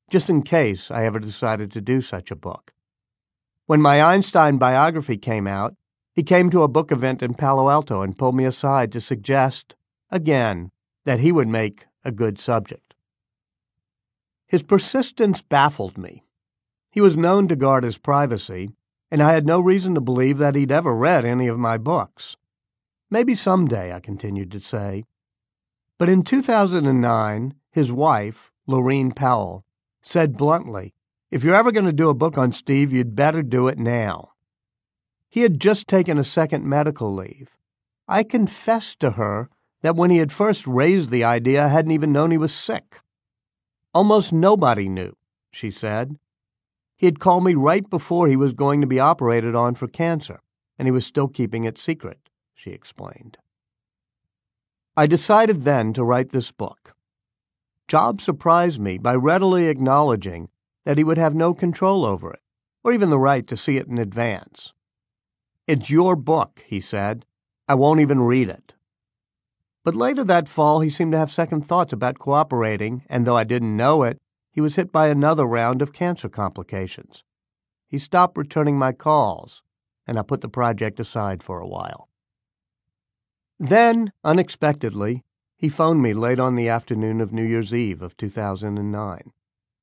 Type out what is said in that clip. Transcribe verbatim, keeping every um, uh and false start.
just in case I ever decided to do such a book. When my Einstein biography came out, he came to a book event in Palo Alto and pulled me aside to suggest, again, that he would make a good subject. His persistence baffled me. He was known to guard his privacy, and I had no reason to believe that he'd ever read any of my books. Maybe someday, I continued to say. But in two thousand nine, his wife, Laureen Powell, said bluntly, "If you're ever going to do a book on Steve, you'd better do it now." He had just taken a second medical leave. I confessed to her that when he had first raised the idea, I hadn't even known he was sick. "Almost nobody knew," she said. He had called me right before he was going to be operated on for cancer, and he was still keeping it secret, she explained. I decided then to write this book. Jobs surprised me by readily acknowledging that he would have no control over it, or even the right to see it in advance. "It's your book," he said. "I won't even read it." But later that fall, he seemed to have second thoughts about cooperating, and though I didn't know it, he was hit by another round of cancer complications. He stopped returning my calls, and I put the project aside for a while. Then, unexpectedly, he phoned me late on the afternoon of New Year's Eve of two thousand nine.